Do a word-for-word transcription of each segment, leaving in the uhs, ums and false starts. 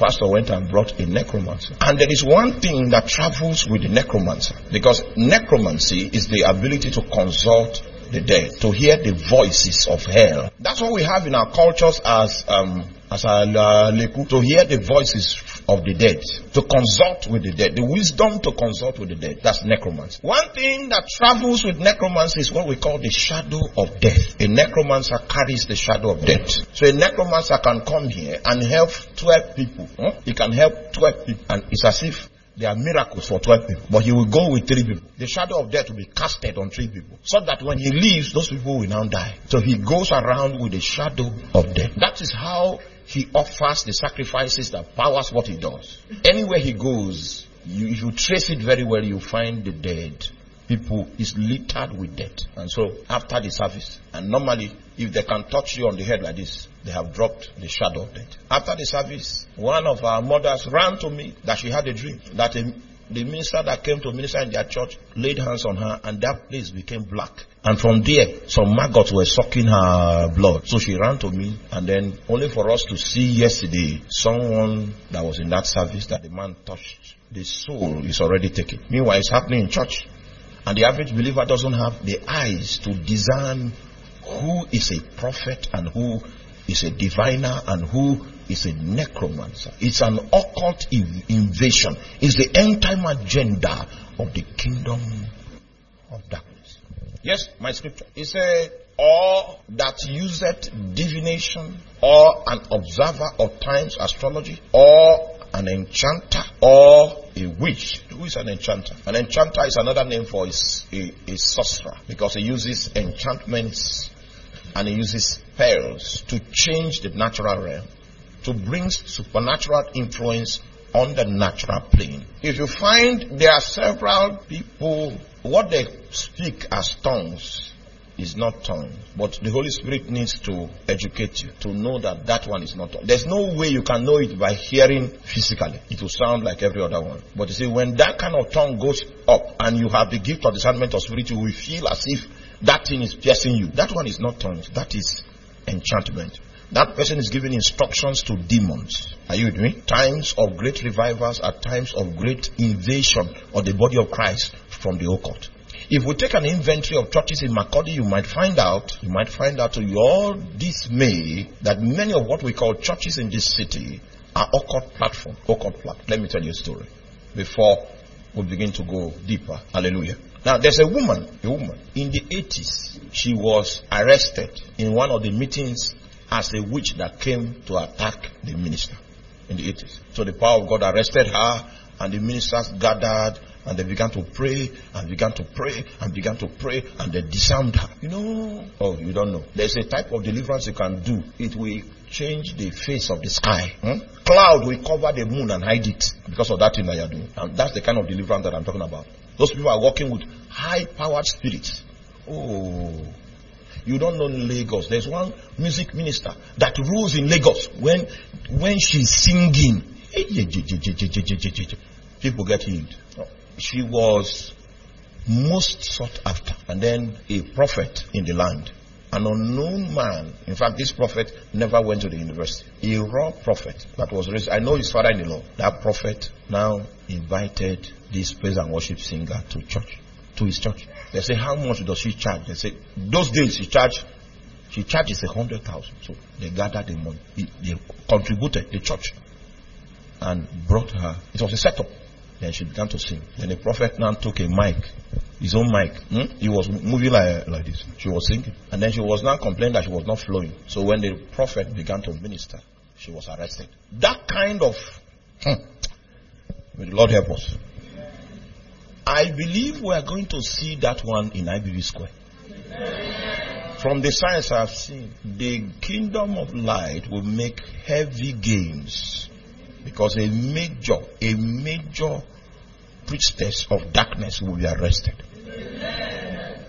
pastor went and brought a necromancer. And there is one thing that travels with the necromancer, because necromancy is the ability to consult the dead, to hear the voices of hell. That's what we have in our cultures as um as a leku, to hear the voices of the dead, to consult with the dead, the wisdom to consult with the dead. That's necromancy. One thing that travels with necromancy is what we call the shadow of death. A necromancer carries the shadow of death. So a necromancer can come here and help twelve people. Huh? He can help twelve people, and it's as if there are miracles for twelve people, but he will go with three people. The shadow of death will be casted on three people, so that when he leaves, those people will now die. So he goes around with the shadow of death. That is how he offers the sacrifices that powers what he does. Anywhere he goes, you, if you trace it very well, you find the dead. People is littered with death. And so after the service, and normally if they can touch you on the head like this, they have dropped the shadow of death. After the service, one of our mothers ran to me that she had a dream that a, the minister that came to minister in their church laid hands on her, and that place became black. And from there, some maggots were sucking her blood. So she ran to me, and then only for us to see yesterday someone that was in that service that the man touched, the soul is already taken. Meanwhile, it's happening in church. And the average believer doesn't have the eyes to discern who is a prophet and who is a diviner and who is a necromancer. It's an occult inv- invasion. It's the end time agenda of the kingdom of darkness. Yes, my scripture. It said, or that useth divination, or an observer of times, astrology, or an enchanter, or a witch. Who is an enchanter? An enchanter is another name for a, a, a sorcerer, because he uses enchantments and he uses spells to change the natural realm, to bring supernatural influence on the natural plane. If you find there are several people, what they speak as tongues is not tongue, but the Holy Spirit needs to educate you to know that that one is not tongue. There's no way you can know it by hearing physically. It will sound like every other one. But you see, when that kind of tongue goes up and you have the gift of discernment of spirit, you will feel as if that thing is piercing you. That one is not tongues. That is enchantment. That person is giving instructions to demons. Are you with me? Times of great revivals are times of great invasion of the body of Christ from the occult. If we take an inventory of churches in Makurdi, you might find out, you might find out to your dismay that many of what we call churches in this city are occult platform. Occult platform. Let me tell you a story before we begin to go deeper. Hallelujah. Now, there's a woman, a woman in the eighties. She was arrested in one of the meetings as a witch that came to attack the minister in the eighties. So the power of God arrested her, and the ministers gathered, and they began to pray, and began to pray, and began to pray, and they disarmed her. You know, oh, you don't know. There's a type of deliverance you can do. It will change the face of the sky. Hmm? Cloud will cover the moon and hide it because of that thing that you're doing. And that's the kind of deliverance that I'm talking about. Those people are working with high-powered spirits. Oh, you don't know Lagos. There's one music minister that rules in Lagos. When, when she's singing, people get healed. She was most sought after. And then a prophet in the land, an unknown man. In fact, this prophet never went to the university. A raw prophet that was raised. I know his father-in-law. That prophet now invited this praise and worship singer to church, to his church. They say, how much does she charge? They say, those days she charged, she charges a hundred thousand. So they gathered the money. They contributed the church and brought her. It was a setup. Then she began to sing. Then the prophet now took a mic, his own mic. Hmm? He was moving like, like this. She was singing. And then she was now complaining that she was not flowing. So when the prophet began to minister, she was arrested. That kind of, hmm, may the Lord help us. I believe we are going to see that one in I B B Square. From the signs I have seen, the kingdom of light will make heavy gains. Because a major, a major priestess of darkness will be arrested. Amen.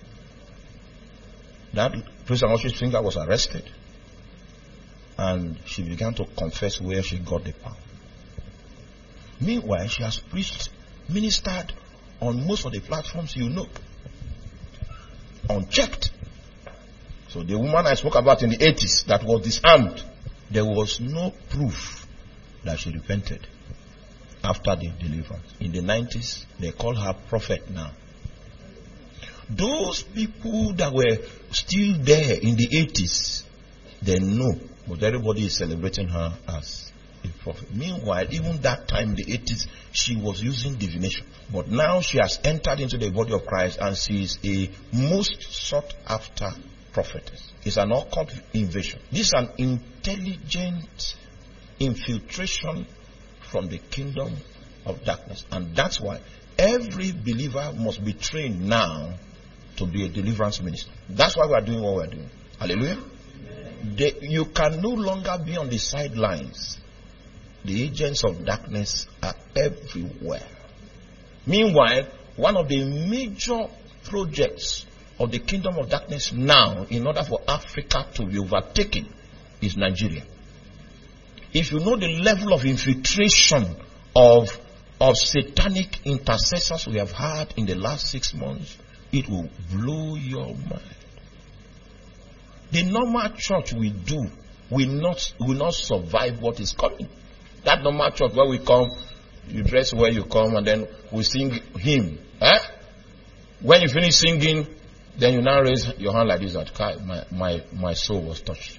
That priest and worship singer was arrested. And she began to confess where she got the power. Meanwhile, she has preached, ministered on most of the platforms you know. Unchecked. So the woman I spoke about in the eighties that was disarmed, there was no proof that she repented after the deliverance. In the nineties, they call her prophet now. Those people that were still there in the eighties, they know, but everybody is celebrating her as a prophet. Meanwhile, even that time in the eighties, she was using divination. But now she has entered into the body of Christ and she is a most sought after prophetess. It's an occult invasion. This is an intelligent infiltration from the kingdom of darkness. And that's why every believer must be trained now to be a deliverance minister. That's why we are doing what we are doing. Hallelujah. They, you can no longer be on the sidelines. The agents of darkness are everywhere. Meanwhile, one of the major projects of the kingdom of darkness now, in order for Africa to be overtaken, is Nigeria. If you know the level of infiltration of, of satanic intercessors we have had in the last six months, it will blow your mind. The normal church we do will not, will not survive what is coming. That normal church where we come, you dress where you come, and then we sing hymn. Eh? When you finish singing, then you now raise your hand like this. That my, my, my soul was touched.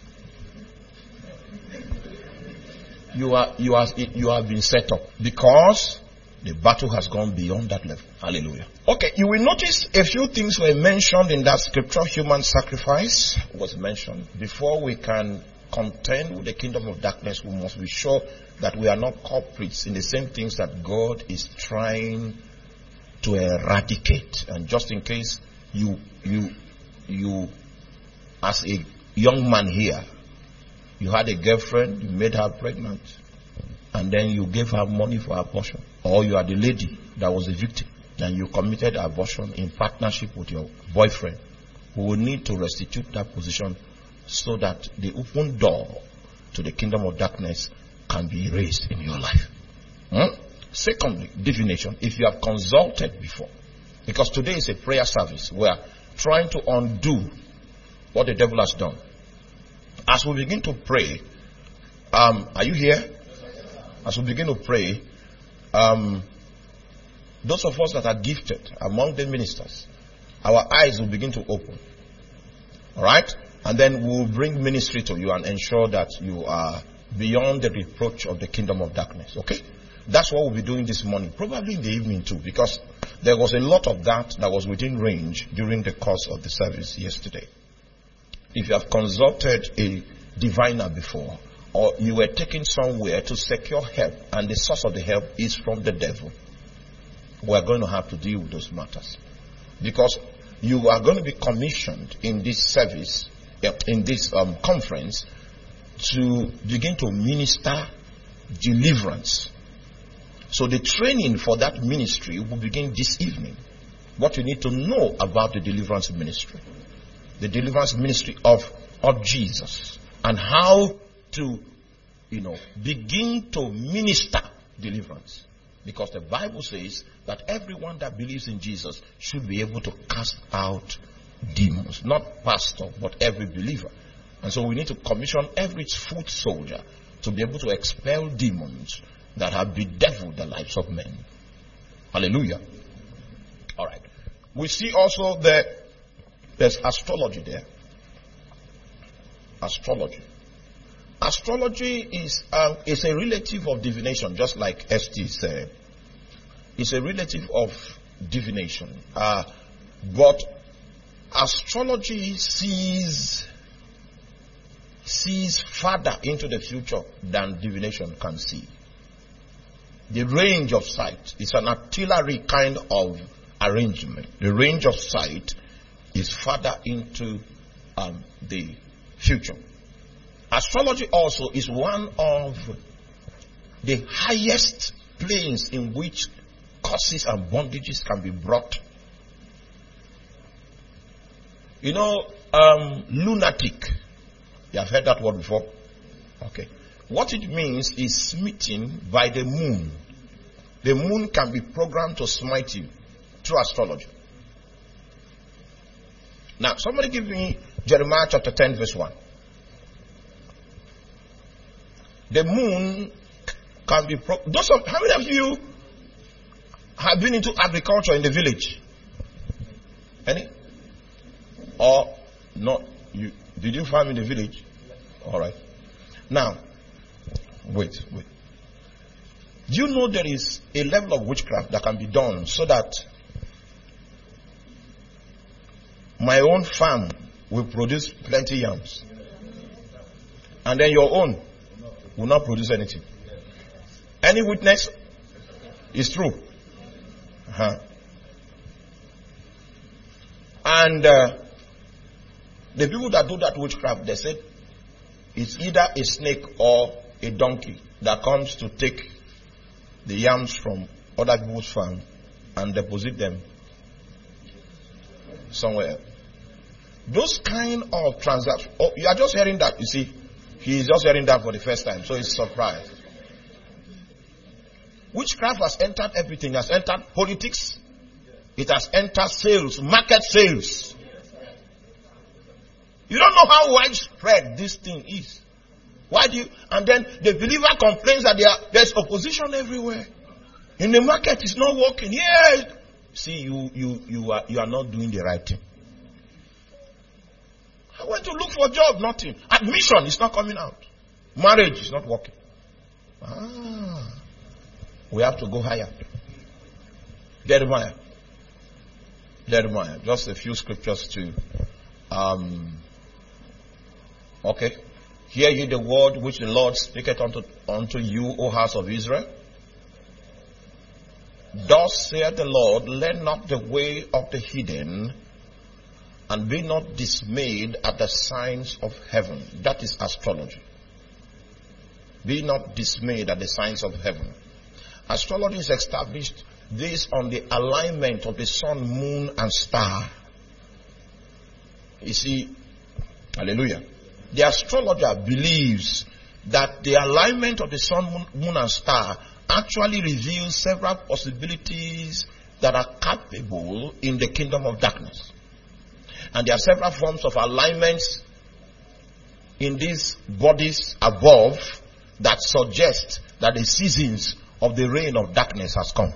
You are, you are, you have been set up because the battle has gone beyond that level. Hallelujah. Okay, you will notice a few things were mentioned in that scripture. Human sacrifice was mentioned. Before we can contend with the kingdom of darkness, we must be sure that we are not culprits in the same things that God is trying to eradicate. And just in case you, you, you, as a young man here, you had a girlfriend, you made her pregnant, and then you gave her money for abortion. Or you are the lady that was a victim, and you committed abortion in partnership with your boyfriend, who will need to restitute that position so that the open door to the kingdom of darkness can be raised in your life. Hmm? Secondly, divination. If you have consulted before, because today is a prayer service, we are trying to undo what the devil has done. As we begin to pray, um, are you here? As we begin to pray, um, those of us that are gifted among the ministers, our eyes will begin to open. All right? And then we'll bring ministry to you and ensure that you are beyond the reproach of the kingdom of darkness. Okay? That's what we'll be doing this morning. Probably in the evening too, because there was a lot of that that was within range during the course of the service yesterday. If you have consulted a diviner before, or you were taken somewhere to secure help, and the source of the help is from the devil, we are going to have to deal with those matters. Because you are going to be commissioned in this service, in this um, conference, to begin to minister deliverance. So the training for that ministry will begin this evening. What you need to know about the deliverance ministry. The deliverance ministry of, of Jesus. And how to, you know, begin to minister deliverance. Because the Bible says that everyone that believes in Jesus should be able to cast out demons. Not pastor, but every believer. And so we need to commission every foot soldier to be able to expel demons that have bedeviled the lives of men. Hallelujah. All right. We see also that there's astrology there. Astrology. Astrology is um, is a relative of divination, just like S T said. It's a relative of divination. Uh, but astrology sees sees further into the future than divination can see. The range of sight is an artillery kind of arrangement. The range of sight is further into um, the future. Astrology also is one of the highest planes in which curses and bondages can be brought. You know, um, lunatic. You have heard that word before? Okay. What it means is smitten by the moon. The moon can be programmed to smite you through astrology. Now, somebody give me Jeremiah chapter ten verse one. The moon can be pro- those of how many of you have been into agriculture in the village? Any? Or not? You did you farm in the village? All right. Now, wait, wait. Do you know there is a level of witchcraft that can be done so that my own farm will produce plenty yams, and then your own will not produce anything? Any witness? It's true. Uh-huh. And uh, the people that do that witchcraft, they said it's either a snake or a donkey that comes to take the yams from other people's farm and deposit them somewhere. Those kind of transactions, oh, you are just hearing that, you see. He is just hearing that for the first time, so he's surprised. Witchcraft has entered everything. It has entered politics. It has entered sales, market sales. You don't know how widespread this thing is. Why do you? And then the believer complains that there, there's opposition everywhere. In the market, it's not working. Yeah. See, you you you are you are not doing the right thing. I went to look for a job, nothing. Admission is not coming out. Marriage is not working. Ah. We have to go higher. Jeremiah. Jeremiah. Just a few scriptures to um okay. Hear ye the word which the Lord speaketh unto unto you, O house of Israel. Thus saith the Lord, learn not the way of the heathen, and be not dismayed at the signs of heaven. That is astrology. Be not dismayed at the signs of heaven. Astrology is established based on the alignment of the sun, moon, and star. You see, hallelujah. The astrologer believes that the alignment of the sun, moon, and star actually reveals several possibilities that are capable in the kingdom of darkness. And there are several forms of alignments in these bodies above that suggest that the seasons of the reign of darkness has come.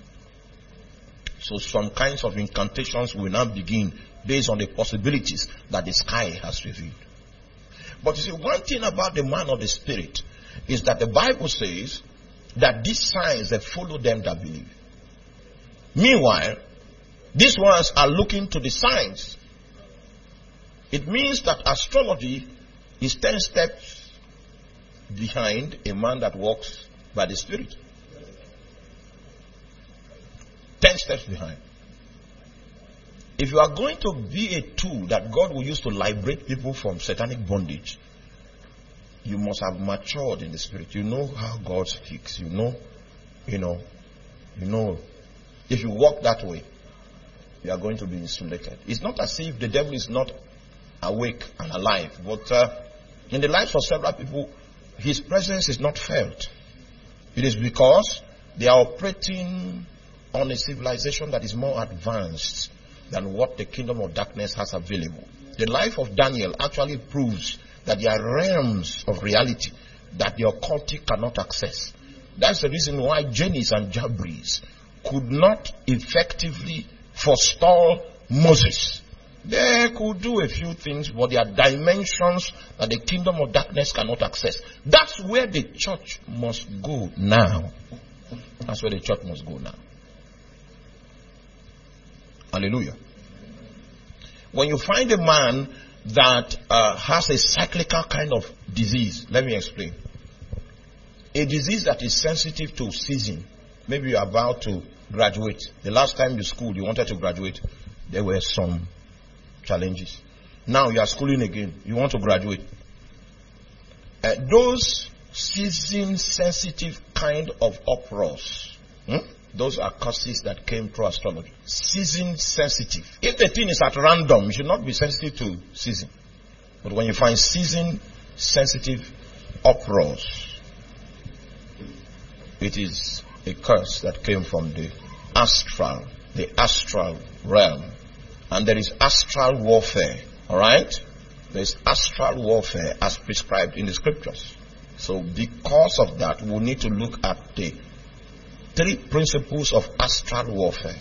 So some kinds of incantations will now begin based on the possibilities that the sky has revealed. But you see, one thing about the man of the Spirit is that the Bible says that these signs that follow them that believe. Meanwhile, these ones are looking to the signs. It means that astrology is ten steps behind a man that walks by the Spirit. Ten steps behind. If you are going to be a tool that God will use to liberate people from satanic bondage, you must have matured in the Spirit. You know how God speaks. You know, you know, you know. If you walk that way, you are going to be insulated. It's not as if the devil is not awake and alive, but uh, in the lives of several people, his presence is not felt. It is because they are operating on a civilization that is more advanced than what the kingdom of darkness has available. The life of Daniel actually proves that there are realms of reality that the occultic cannot access. That's the reason why Jannes and Jambres could not effectively forestall Moses. They could do a few things, but there are dimensions that the kingdom of darkness cannot access. That's where the church must go now. That's where the church must go now. Hallelujah. When you find a man that uh, has a cyclical kind of disease, let me explain. A disease that is sensitive to season. Maybe you're about to graduate. The last time you schooled, you wanted to graduate, there were some challenges. Now you are schooling again. You want to graduate. Uh, those season sensitive kind of uproars, hmm? Those are curses that came through astrology. Season sensitive. If the thing is at random, you should not be sensitive to season. But when you find season sensitive uproars, it is a curse that came from the astral, the astral realm. And there is astral warfare. Alright? There is astral warfare as prescribed in the scriptures. So because of that, we need to look at the three principles of astral warfare,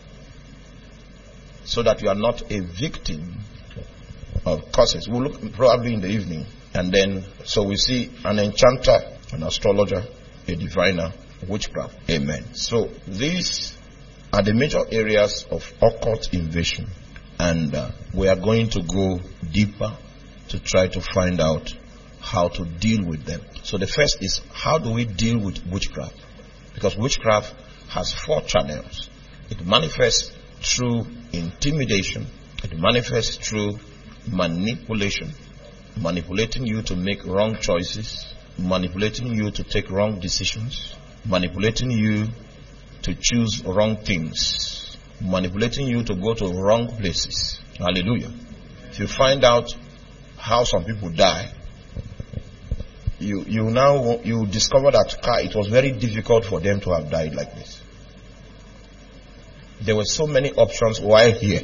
so that you are not a victim of curses. We'll look probably in the evening. And then, so we see an enchanter, an astrologer, a diviner, witchcraft. Amen. So these are the major areas of occult invasion. And uh, we are going to go deeper to try to find out how to deal with them. So the first is, how do we deal with witchcraft? Because witchcraft has four channels. It manifests through intimidation. It manifests through manipulation, manipulating you to make wrong choices, manipulating you to take wrong decisions, manipulating you to choose wrong things, manipulating you to go to wrong places. Hallelujah. If you find out how some people die, you you now you discover that it was very difficult for them to have died like this. There were so many options while here.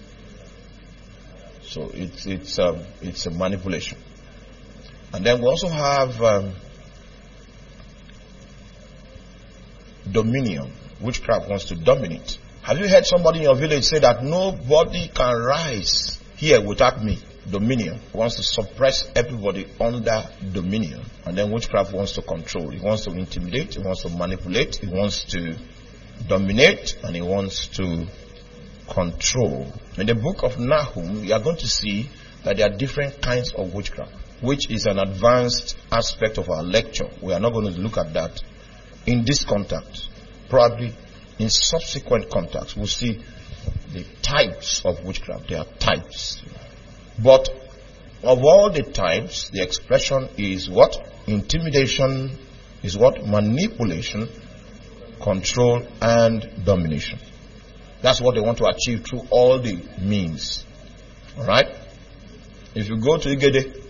So it's it's um, it's a manipulation. And then we also have um, dominion. Witchcraft wants to dominate. Have you heard somebody in your village say that nobody can rise here without me? Dominion wants to suppress everybody under dominion. And then witchcraft wants to control. It wants to intimidate. It wants to manipulate. It wants to dominate. And it wants to control. In the book of Nahum, you are going to see that there are different kinds of witchcraft, which is an advanced aspect of our lecture. We are not going to look at that in this contact. Probably in subsequent contacts, we'll see the types of witchcraft. There are types. But of all the types, the expression is what? Intimidation is what? Manipulation, control, and domination. That's what they want to achieve through all the means. Alright? If you go to Igede,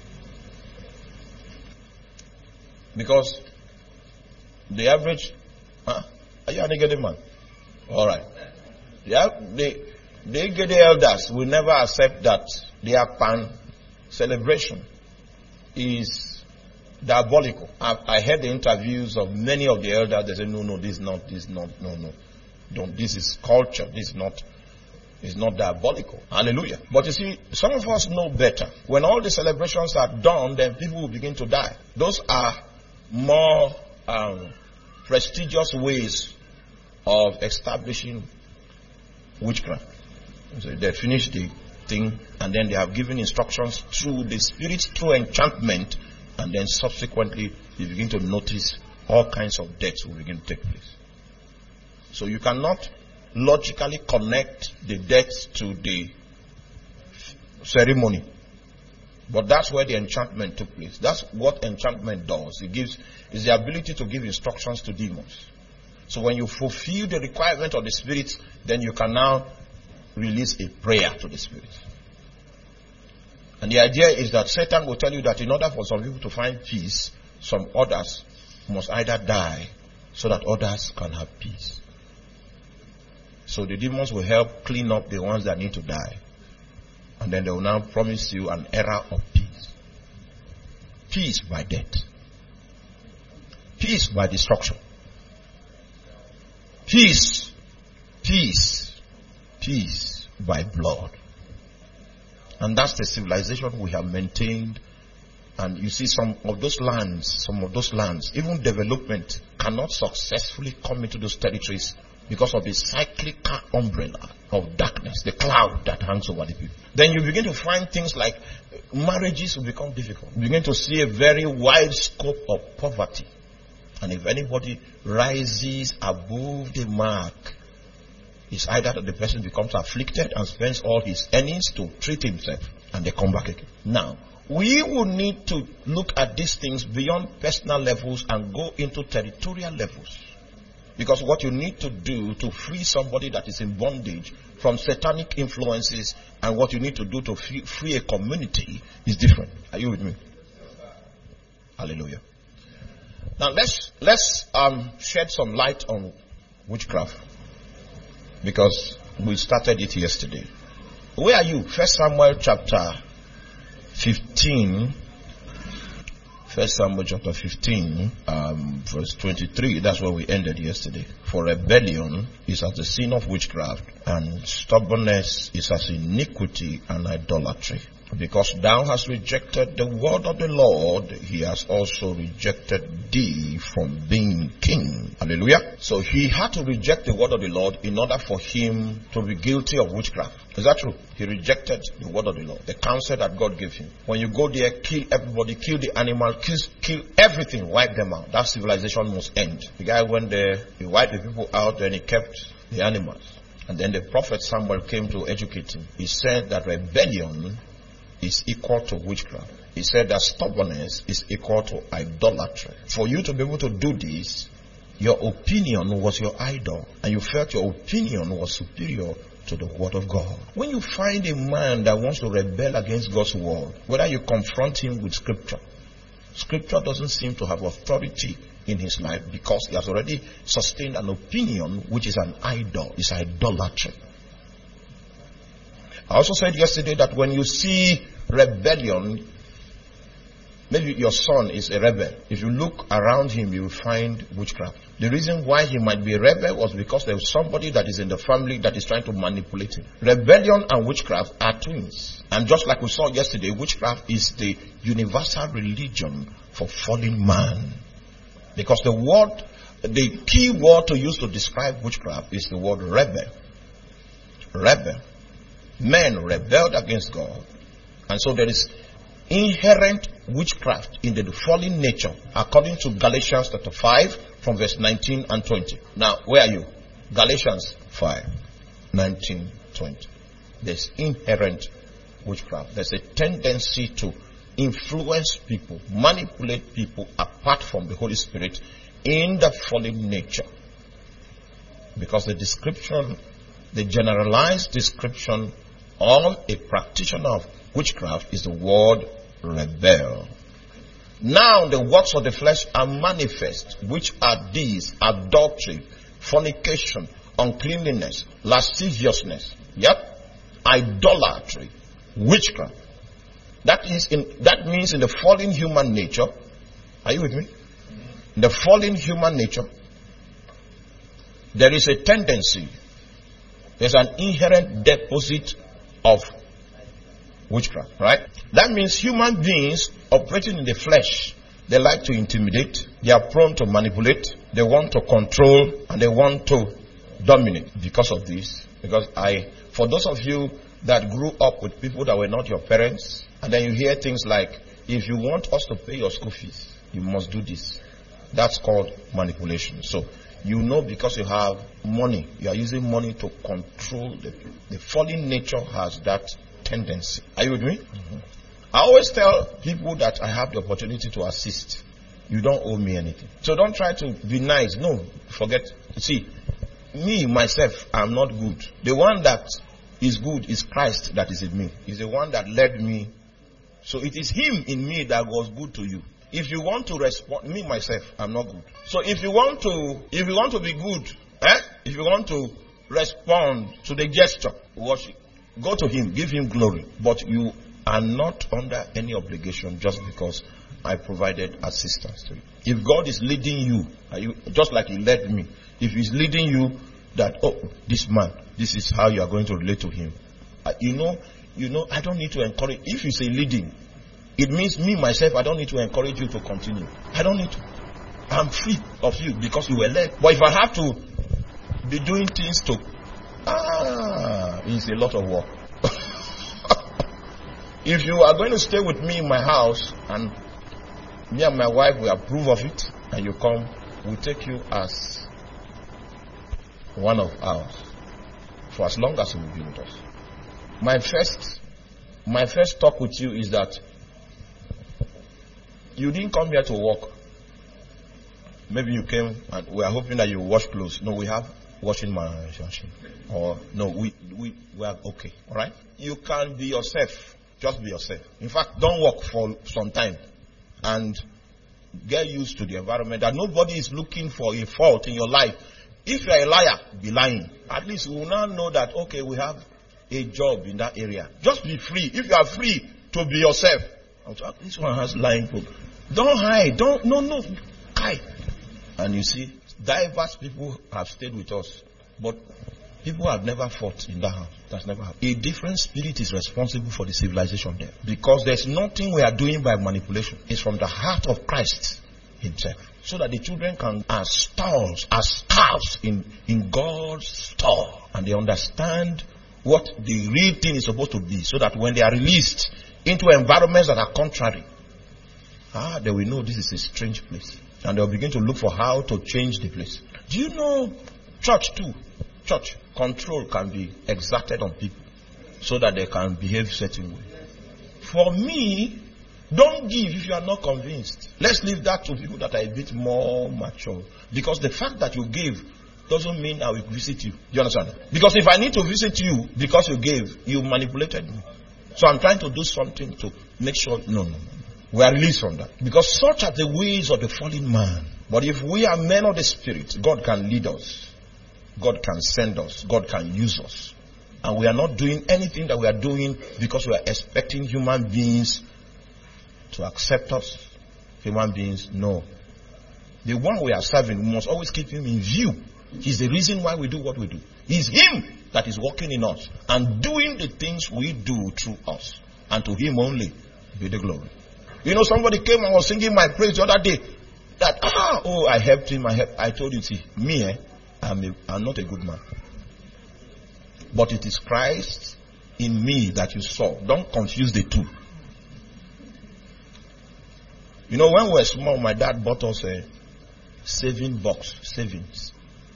because the average, huh? Are you an Igede man? Alright. Yeah, the, the Igede elders will never accept that the Akpan celebration is diabolical. I, I heard the interviews of many of the elders. They say, no, no, this is not, this is not, no, no. Don't, this is culture. This is not, is not diabolical. Hallelujah. But you see, some of us know better. When all the celebrations are done, then people will begin to die. Those are more um, prestigious ways of establishing witchcraft. So they finish the thing, and then they have given instructions through the spirits, through enchantment, and then subsequently you begin to notice all kinds of deaths will begin to take place. So you cannot logically connect the deaths to the ceremony. But that's where the enchantment took place. That's what enchantment does. It gives is the ability to give instructions to demons. So when you fulfill the requirement of the spirits, then you can now release a prayer to the spirits. And the idea is that Satan will tell you that in order for some people to find peace, some others must either die so that others can have peace. So the demons will help clean up the ones that need to die. And then they will now promise you an era of peace. Peace by death. Peace by destruction. Peace. Peace. Peace by blood. And that's the civilization we have maintained. And you see some of those lands, some of those lands, even development cannot successfully come into those territories because of the cyclical umbrella of darkness, the cloud that hangs over the people. Then you begin to find things like marriages will become difficult. You begin to see a very wide scope of poverty. And if anybody rises above the mark, it's either that the person becomes afflicted and spends all his earnings to treat himself, and they come back again. Now, we will need to look at these things beyond personal levels and go into territorial levels. Because what you need to do to free somebody that is in bondage from satanic influences and what you need to do to free, free a community is different. Are you with me? Hallelujah. Now let's let's um, shed some light on witchcraft, because we started it yesterday. Where are you? First Samuel chapter fifteen, First Samuel chapter fifteen, um, verse twenty-three. That's where we ended yesterday. For rebellion is as the sin of witchcraft, and stubbornness is as iniquity and idolatry. Because thou hast rejected the word of the Lord, he has also rejected thee from being king. Hallelujah. So he had to reject the word of the Lord in order for him to be guilty of witchcraft. Is that true? He rejected the word of the Lord, the counsel that God gave him. When you go there, kill everybody, kill the animal, kill, kill everything, wipe them out. That civilization must end. The guy went there, he wiped the people out, and he kept the animals. And then the prophet Samuel came to educate him. He said that rebellion is equal to witchcraft. He said that stubbornness is equal to idolatry. For you to be able to do this, your opinion was your idol, and you felt your opinion was superior to the word of God. When you find a man that wants to rebel against God's word, whether you confront him with scripture, scripture doesn't seem to have authority in his life because he has already sustained an opinion which is an idol, is idolatry. I also said yesterday that when you see rebellion, maybe your son is a rebel. If you look around him, you will find witchcraft. The reason why he might be a rebel was because there is somebody that is in the family that is trying to manipulate him. Rebellion and witchcraft are twins. And just like we saw yesterday, witchcraft is the universal religion for fallen man. Because the word, the key word to use to describe witchcraft is the word rebel. Rebel. Men rebelled against God, and so there is inherent witchcraft in the fallen nature, according to Galatians chapter five, from verse nineteen and twenty. Now, where are you? Galatians five, nineteen, twenty. There's inherent witchcraft. There's a tendency to influence people, manipulate people apart from the Holy Spirit in the fallen nature. Because the description, the generalized description of a practitioner of witchcraft is the word rebel. Now the works of the flesh are manifest, which are these: adultery, fornication, uncleanness, lasciviousness, yep, idolatry, witchcraft. That is in that means in the fallen human nature. Are you with me? In the fallen human nature, there is a tendency, there's an inherent deposit of witchcraft, right? That means human beings operating in the flesh, they like to intimidate, they are prone to manipulate, they want to control, and they want to dominate. Because of this, because I, for those of you that grew up with people that were not your parents, and then you hear things like, if you want us to pay your school fees, you must do this. That's called manipulation. So, you know, because you have money, you are using money to control the people. The fallen nature has that tendency. Are you with me? Mm-hmm. I always tell people that I have the opportunity to assist. You don't owe me anything. So don't try to be nice. No, forget. See, me, myself, I'm not good. The one that is good is Christ that is in me. He's the one that led me. So it is him in me that was good to you. If you want to respond, me myself, I'm not good. So if you want to, if you want to be good, eh? If you want to respond to the gesture, worship, go to him, give him glory. But you are not under any obligation just because I provided assistance to you. If God is leading you, are you just like he led me. If he's leading you that, oh, this man, this is how you are going to relate to him. Uh, you know, you know, I don't need to encourage. If you say leading, it means me, myself, I don't need to encourage you to continue. I don't need to. I'm free of you because you were led. But if I have to be doing things to, ah, it's a lot of work. If you are going to stay with me in my house and me and my wife will approve of it, and you come, we'll take you as one of ours for as long as you will be with us. My first, my first talk with you is that you didn't come here to work. Maybe you came and we are hoping that you wash clothes. No, we have washing machine. Or no, we we we are okay. All right. You can be yourself. Just be yourself. In fact, don't work for some time and get used to the environment. That nobody is looking for a fault in your life. If you are a liar, be lying. At least we will now know that okay, we have a job in that area. Just be free. If you are free to be yourself, this one has lying problem. Don't hide. Don't, no, no. Hide. And you see, diverse people have stayed with us. But people have never fought in that house. That's never happened. A different spirit is responsible for the civilization there. Because there's nothing we are doing by manipulation. It's from the heart of Christ himself. So that the children can, as stars, as stars in, in God's store. And they understand what the real thing is supposed to be. So that when they are released into environments that are contrary, ah, they will know this is a strange place. And they'll begin to look for how to change the place. Do you know church too? Church control can be exerted on people so that they can behave certain way. For me, don't give if you are not convinced. Let's leave that to people that are a bit more mature. Because the fact that you gave doesn't mean I will visit you. Do you understand? Because if I need to visit you because you gave, you manipulated me. So I'm trying to do something to make sure, no, no, no. We are released from that. Because such are the ways of the fallen man. But if we are men of the Spirit, God can lead us. God can send us. God can use us. And we are not doing anything that we are doing because we are expecting human beings to accept us. Human beings, no. The one we are serving, we must always keep him in view. He's the reason why we do what we do. It's him that is working in us and doing the things we do through us. And to him only be the glory. You know, somebody came and was singing my praise the other day. That, ah, oh, I helped him. I, helped. I told you, see, me, eh, I'm, a, I'm not a good man. But it is Christ in me that you saw. Don't confuse the two. You know, when we were small, my dad bought us a saving box, savings.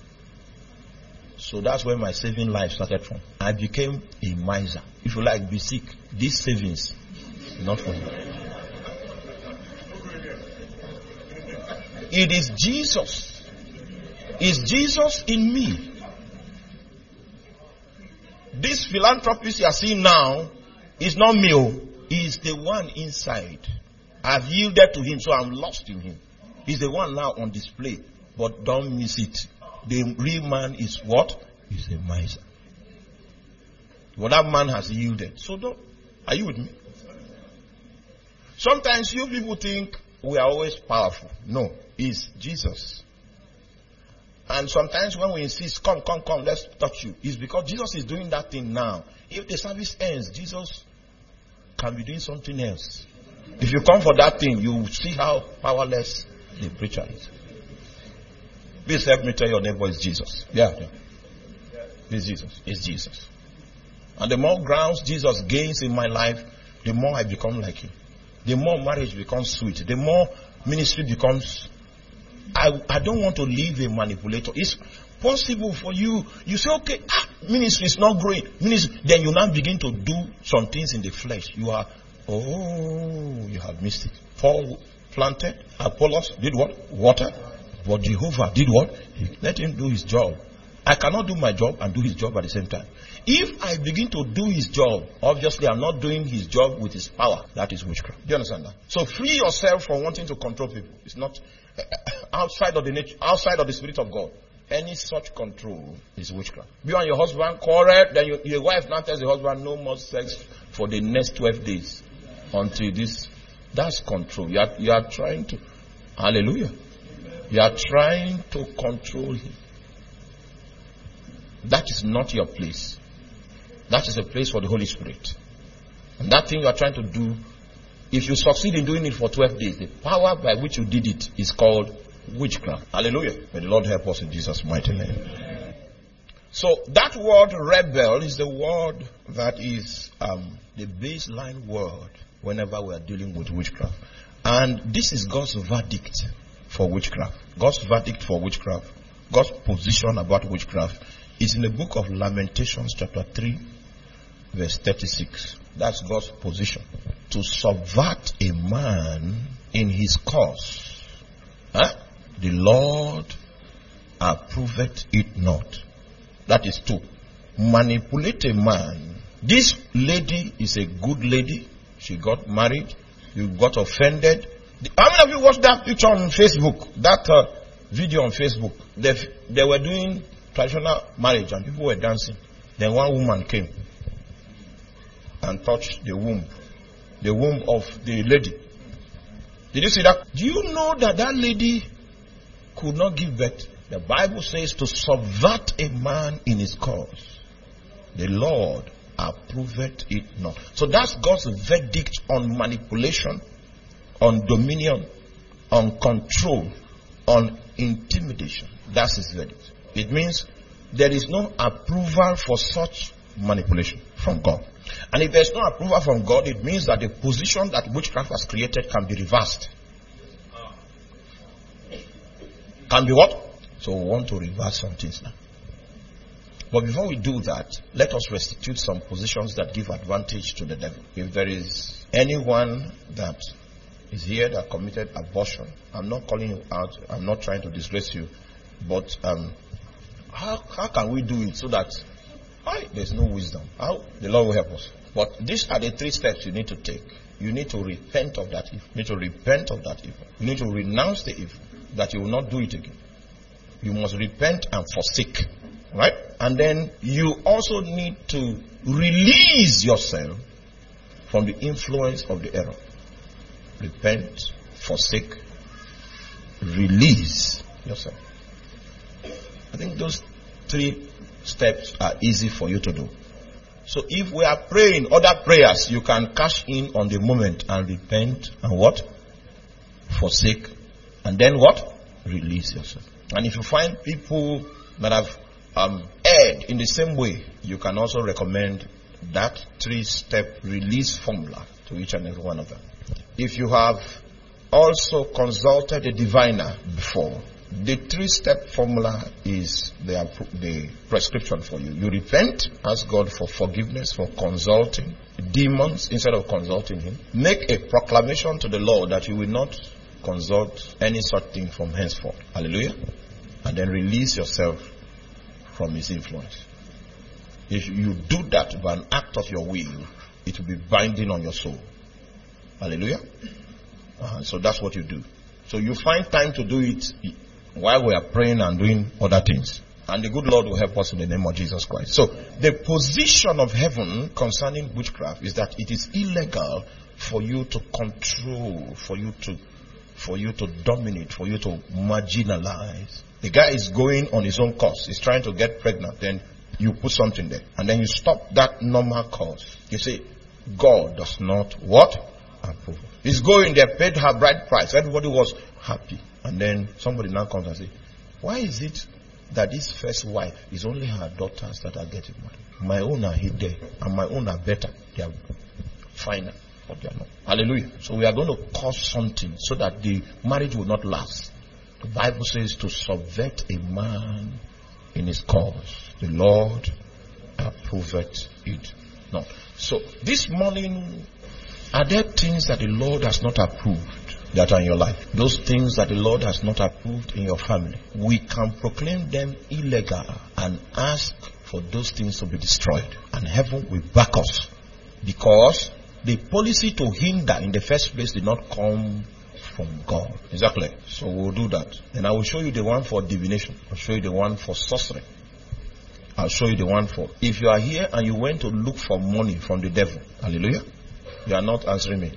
So that's where my saving life started from. I became a miser. If you like, be sick. These savings, not for me. It is Jesus. Is Jesus in me? This philanthropist you are seeing now is not me. He is the one inside. I've yielded to him, so I'm lost in him. He's the one now on display. But don't miss it. The real man is what? He's a miser. Well, that man has yielded. So don't. Are you with me? Sometimes you people think we are always powerful. No, it's Jesus. And sometimes when we insist, come, come, come, let's touch you, it's because Jesus is doing that thing now. If the service ends, Jesus can be doing something else. If you come for that thing, you will see how powerless the preacher is. Please help me tell your neighbor it's Jesus. Yeah, yeah. It's Jesus. It's Jesus. And the more grounds Jesus gains in my life, the more I become like him. The more marriage becomes sweet. The more ministry becomes... I, I don't want to live a manipulator. It's possible for you. You say, okay, ah, ministry is not great. Ministry, then you now begin to do some things in the flesh. You are, oh, you have missed it. Paul planted, Apollos did what? Water. But Jehovah did what? He let him do his job. I cannot do my job and do his job at the same time. If I begin to do his job, obviously I'm not doing his job with his power. That is witchcraft. Do you understand that? So free yourself from wanting to control people. It's not uh, outside of the nature, outside of the Spirit of God. Any such control is witchcraft. You and your husband quarrel, then your, your wife now tells the husband no more sex for the next twelve days until this. That's control. You are, you are trying to, hallelujah. You are trying to control him. That is not your place. That is a place for the Holy Spirit. And that thing you are trying to do, if you succeed in doing it for twelve days, the power by which you did it is called witchcraft. Hallelujah. May the Lord help us in Jesus' mighty name. So that word rebel is the word that is um, the baseline word whenever we are dealing with witchcraft. And this is God's verdict for witchcraft. God's verdict for witchcraft. God's position about witchcraft is in the book of Lamentations chapter three verse thirty-six. That's God's position. To subvert a man in his cause. Huh? The Lord approveth it not. That is to manipulate a man. This lady is a good lady. She got married. You got offended. How many of you watched that picture on Facebook? That uh, video on Facebook? They, they were doing traditional marriage and people were dancing. Then one woman came and touched the womb. The womb of the lady. Did you see that? Do you know that that lady could not give birth? The Bible says to subvert a man in his cause, the Lord approveth it not. So that's God's verdict on manipulation, on dominion, on control, on intimidation. That's his verdict. It means there is no approval for such manipulation from God. And if there's no approval from God, it means that the position that witchcraft has created can be reversed. Can be what? So we want to reverse some things now. But before we do that, let us restitute some positions that give advantage to the devil. If there is anyone that is here that committed abortion, I'm not calling you out, I'm not trying to disgrace you, but um, how, how can we do it so that I, there's no wisdom? How? The Lord will help us. But these are the three steps you need to take. You need to repent of that evil. You need to repent of that evil. You need to renounce the evil, that you will not do it again. You must repent and forsake. Right? And then you also need to release yourself from the influence of the error. Repent, forsake, release yourself. I think those three steps are easy for you to do. So if we are praying other prayers, you can cash in on the moment and repent and what? Forsake. And then what? Release yourself. And if you find people that have um, erred in the same way, you can also recommend that three-step release formula to each and every one of them. If you have also consulted a diviner before, the three-step formula is the, the prescription for you. You repent, ask God for forgiveness for consulting demons instead of consulting Him. Make a proclamation to the Lord that you will not consult any such thing from henceforth. Hallelujah. And then release yourself from his influence. If you do that by an act of your will, it will be binding on your soul. Hallelujah. Uh, so that's what you do. So you find time to do it while we are praying and doing other things. And the good Lord will help us in the name of Jesus Christ. So the position of heaven concerning witchcraft is that it is illegal for you to control, for you to for you to dominate, for you to marginalize. The guy is going on his own course. He's trying to get pregnant. Then you put something there. And then you stop that normal course. You say, God does not what? Approve. He's going there, paid her bride price. Everybody was happy. And then somebody now comes and says, why is it that this first wife is only her daughters that are getting married? My own are hidden. And my own are better. They are finer. But they are not. Hallelujah. So we are going to cause something so that the marriage will not last. The Bible says to subvert a man in his cause. The Lord approveth it not. So this morning, are there things that the Lord has not approved that are in your life? Those things that the Lord has not approved in your family. We can proclaim them illegal and ask for those things to be destroyed. And heaven will back us. Because the policy to hinder in the first place did not come from God. Exactly. So we'll do that. And I will show you the one for divination. I'll show you the one for sorcery. I'll show you the one for... If you are here and you went to look for money from the devil. Hallelujah. You are not answering me.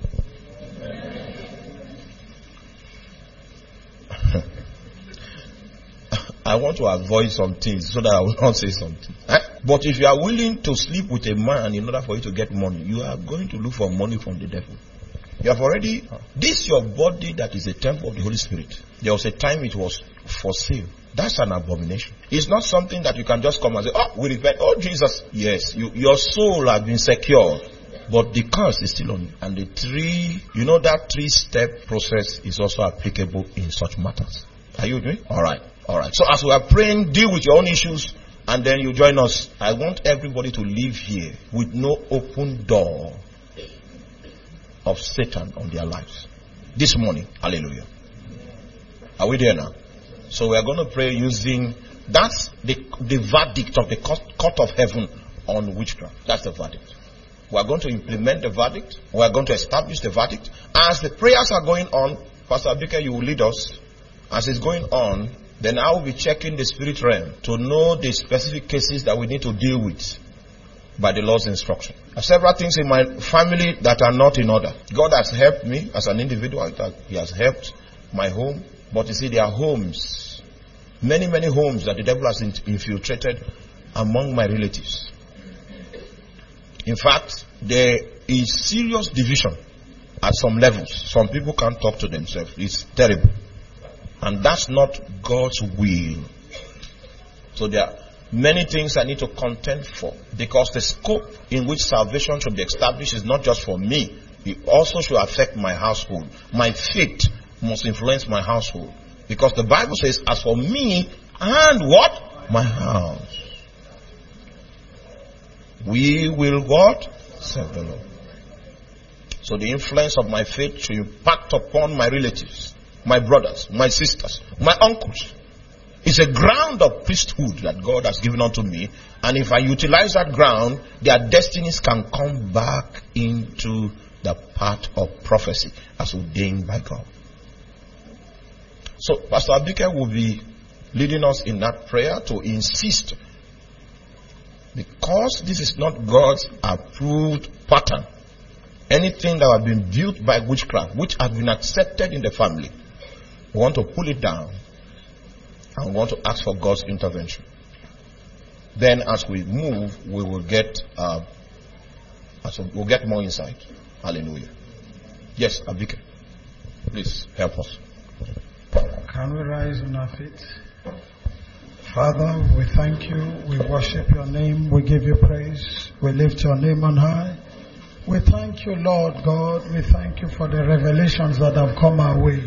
I want to avoid some things so that I will not say something. Eh? But if you are willing to sleep with a man in order for you to get money, you are going to look for money from the devil. You have already, this your body that is a temple of the Holy Spirit. There was a time it was for sale. That's an abomination. It's not something that you can just come and say, oh, we repent. Oh, Jesus. Yes, you, your soul has been secured. But the curse is still on you. And the three, you know that three-step process is also applicable in such matters. Are you with me? Alright. Alright. So as we are praying, deal with your own issues and then you join us. I want everybody to leave here with no open door of Satan on their lives. This morning. Hallelujah. Are we there now? So we are going to pray using, that's the, the verdict of the court of heaven on witchcraft. That's the verdict. We are going to implement the verdict. We are going to establish the verdict. As the prayers are going on, Pastor Abike, you will lead us. As it's going on, then I will be checking the spirit realm to know the specific cases that we need to deal with. by the Lord's instruction. There are several things in my family that are not in order. God has helped me as an individual. He has helped my home. But you see, there are homes, many, many homes that the devil has infiltrated among my relatives. In fact, there is serious division at some levels. Some people can't talk to themselves. It's terrible. And that's not God's will. So there are many things I need to contend for, because the scope in which salvation should be established is not just for me. It also should affect my household. My faith must influence my household. Because the Bible says, as for me and what? My house, we will what? Serve the Lord. So the influence of my faith should impact upon my relatives, my brothers, my sisters, my uncles. It's a ground of priesthood that God has given unto me. And if I utilize that ground, their destinies can come back into the path of prophecy as ordained by God. So Pastor Abike will be leading us in that prayer to insist, because this is not God's approved pattern. Anything that has been built by witchcraft, which has been accepted in the family, we want to pull it down and we want to ask for God's intervention. Then as we move, we will get uh, as we'll get more insight. Hallelujah. Yes, Abike, please help us. Can we rise on our feet? Father, we thank you. We worship your name. We give you praise. We lift your name on high. We thank you, Lord God. We thank you for the revelations that have come our way.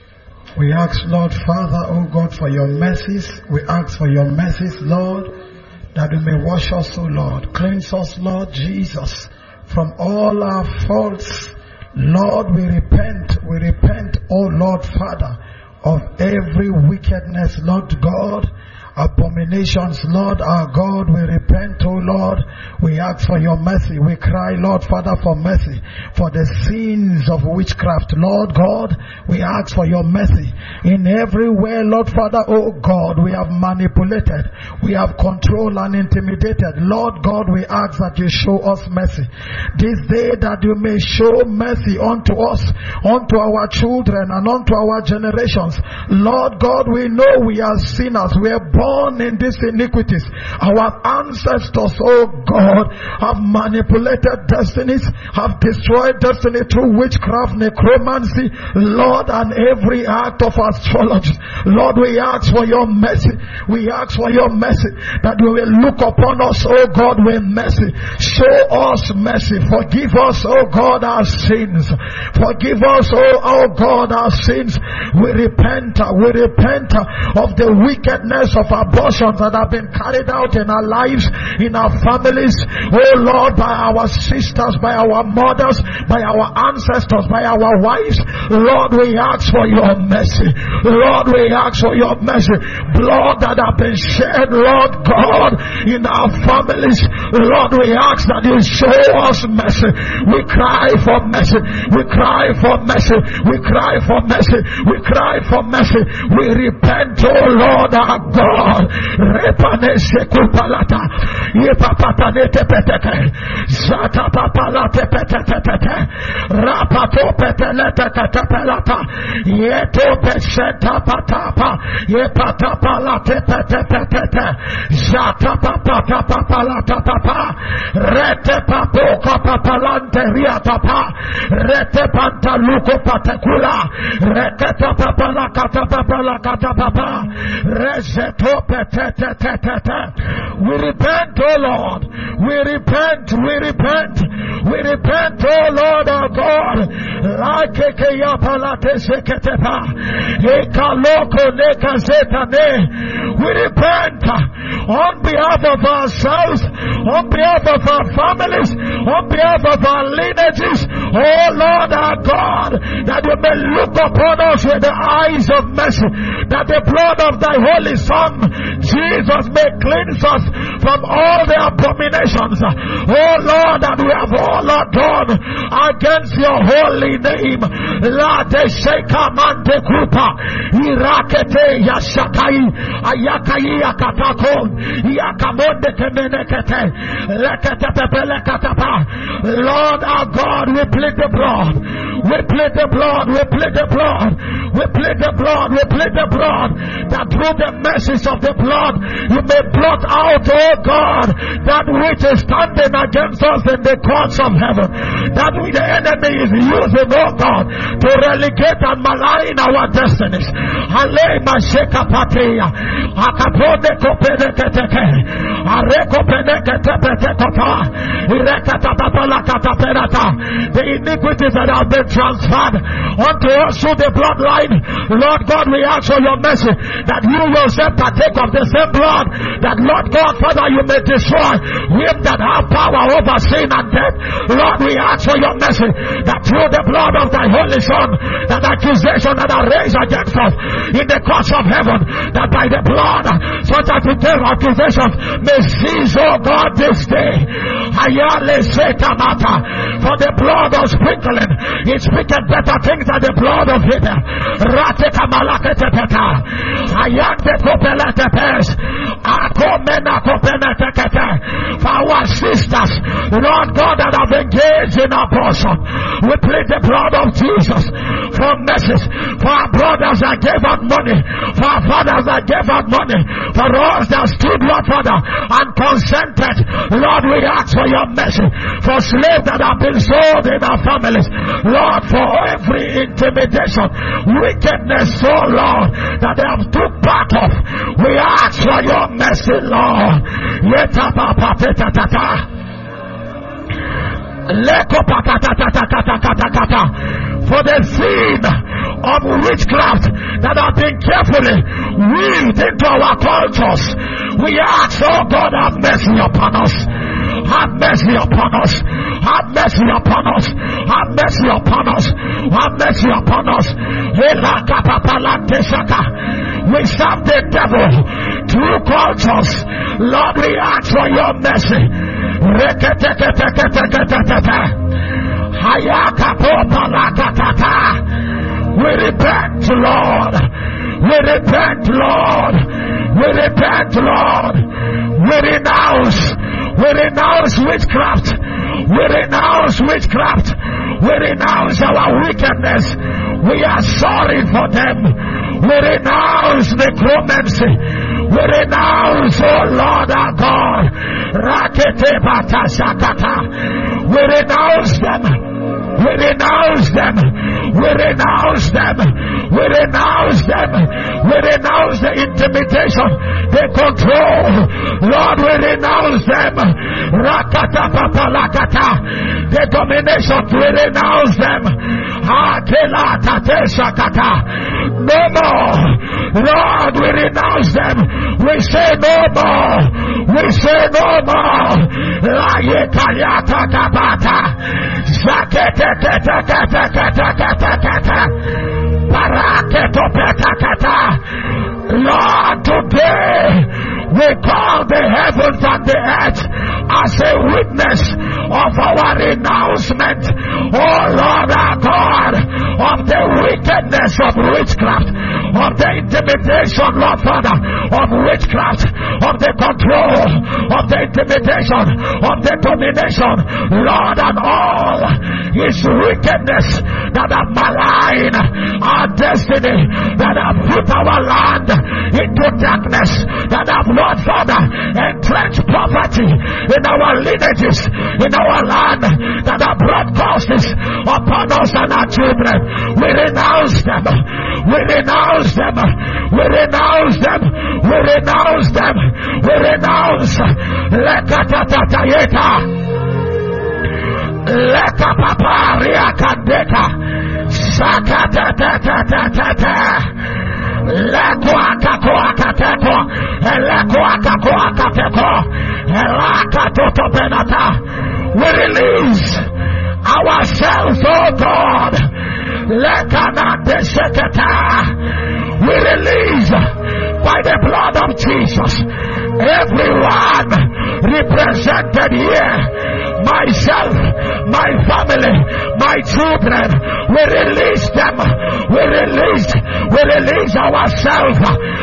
We ask, Lord Father, oh God, for your mercies. We ask for your mercies, Lord, that you may wash us, oh Lord. Cleanse us, Lord Jesus, from all our faults. Lord, we repent. We repent, oh Lord Father, of every wickedness, Lord God. Abominations, Lord our God, we repent, O Lord. We ask for your mercy. We cry, Lord Father, for mercy for the sins of witchcraft, Lord God. We ask for your mercy in every way, Lord Father, oh God. We have manipulated, we have controlled and intimidated, Lord God. We ask that you show us mercy this day, that you may show mercy unto us, unto our children, and unto our generations. Lord God, we know we are sinners. We are born in these iniquities. Our ancestors, oh God, have manipulated destinies, have destroyed destiny through witchcraft, necromancy, Lord, and every act of astrology. Lord, we ask for your mercy. We ask for your mercy, that you will look upon us, oh God, with mercy. Show us mercy. Forgive us, oh God, our sins. Forgive us, oh, oh God, our sins. We repent. We repent of the wickedness of abortions that have been carried out in our lives, in our families, oh Lord, by our sisters, by our mothers, by our ancestors, by our wives. Lord, we ask for your mercy. Lord, we ask for your mercy. Blood that have been shed, Lord God, in our families. Lord, we ask that you show us mercy. We cry for mercy. We cry for mercy. We cry for mercy. We cry for mercy. We repent, oh Lord our God. Repane sekupalata, yepapatanete petete, zata papalate petete, rapato petelete katapelata, yeto peseta patapa, yepatapalate petete, zata papata papalata papa, rete papoka papalante riatapa, rete pantaluko patekula, rete papala katapapala katapapa, rezeto. We repent, oh Lord. We repent, we repent, we repent, oh Lord our God. We repent on behalf of ourselves, on behalf of our families, on behalf of our lineages, oh Lord our God, that you may look upon us with the eyes of mercy, that the blood of thy holy Son Jesus may cleanse us us from all the abominations, oh Lord, that we have all done against your holy name. La de sheka mante kupa irakete yashakai ayakai akatako yakamonde kemenekete lekete pepelekatapa. Lord our God, we plead the blood, we plead the blood, we plead the blood, we plead the blood, we plead the blood, that through the mercies of the blood you may blot out, oh God, that which is standing against us in the courts of heaven, that which the enemy is using, oh God, to relegate and malign our destinies. Ale masheka patia akapone kopene keteke areko pene ketepete kota irekata papala kataperata. The iniquities that have been transferred unto us through the bloodline, Lord God, we ask for your mercy, that you yourself partake of the same blood, that Lord God, Father, you may destroy him that have power over sin and death. Lord, we ask for your mercy, that through the blood of thy holy Son, that accusation that are raised against us in the courts of heaven, that by the blood such as the accusations may cease, oh God, this day. Ayale setamata, for the blood of sprinkling, it speaketh better things than the blood of Abel. Rate kamalaketepeta ayante kopeletetes akomena kopenetekete. For our sisters, Lord God, that have engaged in abortion, we plead the blood of Jesus for message. For our brothers that gave out money, for our fathers that gave out money, for us that stood, Lord Father, and consented, Lord, we ask for your mercy. For slaves that have been sold in our families, Lord, for every intimidation, wickedness, oh Lord, that they have took part of, we ask for your mercy, Lord. For the sin of witchcraft that have been carefully weaved into our cultures, we ask, oh God, have mercy upon us. Have mercy upon us. Have mercy upon us. Have mercy upon us. Have mercy upon us. We serve the devil through cultures. Lord, we ask for your mercy. We repent, Lord. We repent, Lord. We repent, Lord. We renounce. We renounce witchcraft. We renounce witchcraft. We renounce our wickedness. We are sorry for them. We renounce necromancy. We renounce, oh Lord our God. Rakete bata shakata. We renounce them. We renounce them. We renounce them. We renounce them. We renounce the intimidation, the control. Lord, we renounce them. Rakata papalakata. The domination, we renounce them. Akela tate shakata. No more. Lord, we renounce them. We say no more. We say no more. La yekayata kabata. Zakete. Lord, today we call the heavens and the earth as a witness of our renouncement, oh Lord our God, of the wickedness of witchcraft, of the intimidation, Lord Father, of witchcraft, of the control, of the intimidation, of the domination, Lord, and all his wickedness that have maligned our destiny, that have put our land into darkness, that have, Lord Father, entrenched poverty in our lineages, in our land, that have brought curses upon us and our children. We renounce them. We renounce them. We renounce them. We renounce them. We renounce. Lekatatayeta. Leka paparia kandeka. Sakatatatata. Lekuakakuakateko. Lekuakakuakateko. Elakatotopenata. We release ourselves, oh God. We release by the blood of Jesus Everyone represented here, myself, my family, my children, we release them, we release, we release ourselves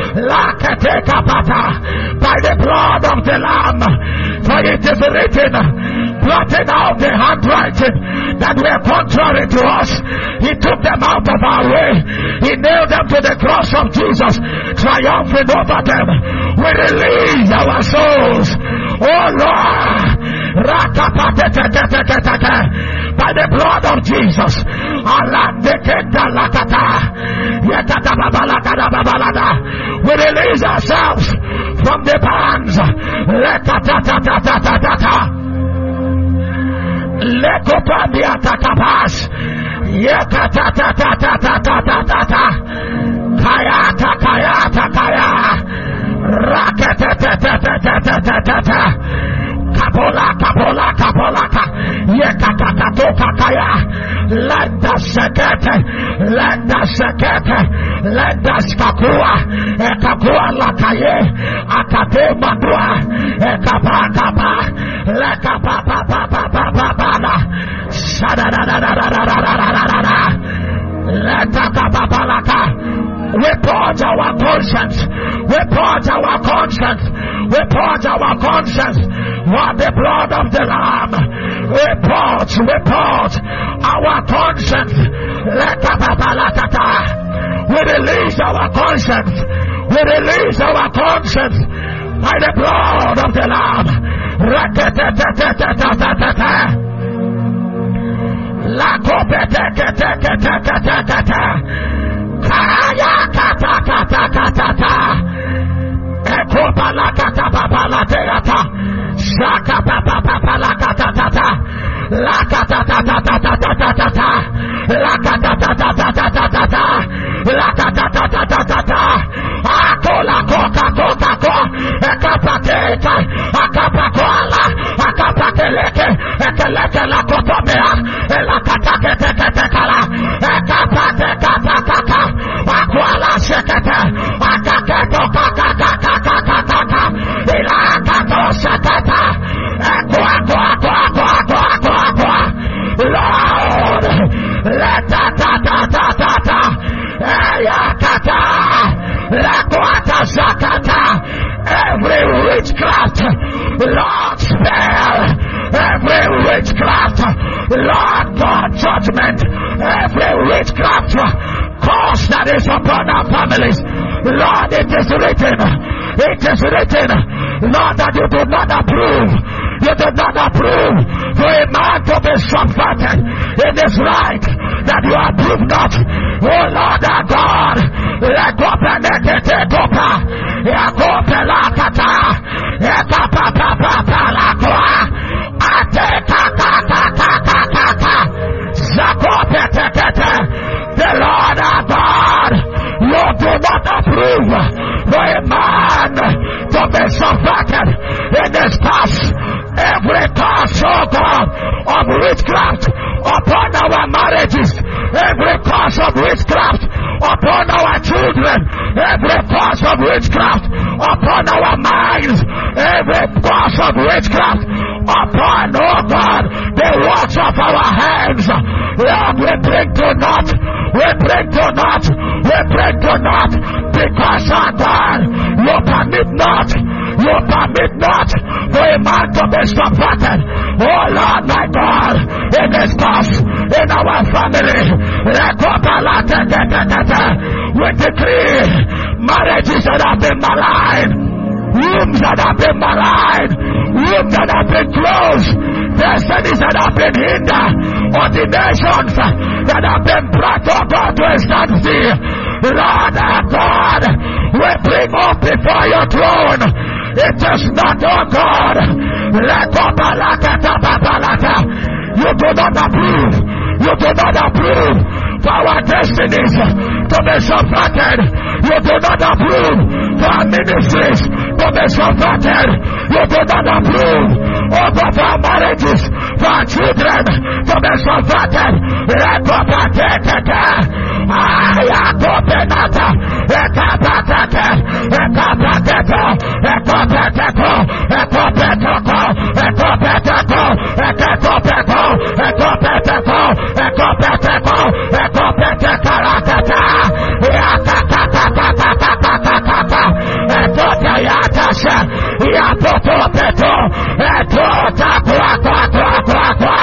by the blood of the Lamb. For it is written, blotting out the handwriting that were contrary to us. He took them out of our way. He nailed them to the cross of Jesus, triumphing over them. We release our souls, oh Lord, by the blood of Jesus. We release ourselves from the bands. Kayata kayata kaya rakata Kapola, kapola, kapola, yekatatoka kaya, let the sekete, let the sekete, let the skakua, ekakua lakaye, akate madua, ekapakapa, lekapapapapapapapala, sadadadadadadadadadada, letakapapalaka. We purge our conscience. We purge our conscience. We purge our conscience. What the blood of the Lamb. We purge. We purge our conscience. We release our conscience. We release our conscience by the blood of the Lamb. La Kaya kata kata kata kata, ekopa la kata papa la teata, shaka papa papa la kata kata, la kata kata kata kata kata, la kata kata kata kata, la kata kata kata, akola koka koka ko, ekapa keka, akapa koala, akapa keleke, ekeleke la kotomea, la kata kete kete kala, ekapa keka kaka. Aquala sekete, akaketo kakakakakakaka, ilakato sekete, aqua aqua aqua aqua aqua aqua. Lord, let ta ta ta ta ta ta, ayakata, lakwata sakata. Every witchcraft, Lord, spell. Every witchcraft, Lord God, judgment. Every witchcraft, curse that is upon our families. Lord, it is written, it is written, Lord, that you do not approve, you do not approve for a man to be subverted in his right, that you approve not. Oh Lord our God, let go penekete kopa, ya kope lakata, ya kapa papa palakwa, ate kaka kaka kaka kaka, zakope tekete. The Lord our God, you do not approve for a man to be subverted in this past. Every curse, oh God, of witchcraft upon our marriages, every curse of witchcraft upon our children, every curse of witchcraft upon our minds, every curse of witchcraft upon, oh God, the works of our hands. Lord, we bring to naught, we bring to naught, we bring to naught, because our God, you permit not, you permit not for a man to be subverted. Oh Lord my God, in this cause, in our family, we decree marriages that have been maligned, wombs that have been maligned, wombs that have been closed, destinies that have been hindered, ordinations that have been brought, oh God, to a standstill. Lord our God, we bring up before your throne. It is not, oh God, you do not approve, you do not approve for our destinies to be subverted. You do not approve for our ministries to be subverted. You do not approve over for our marriages, for our children to be subverted. Ekapateke, ekapateke, ekapateke, Yapotopeto, Etota, Qua, Qua, Qua, Qua, Qua.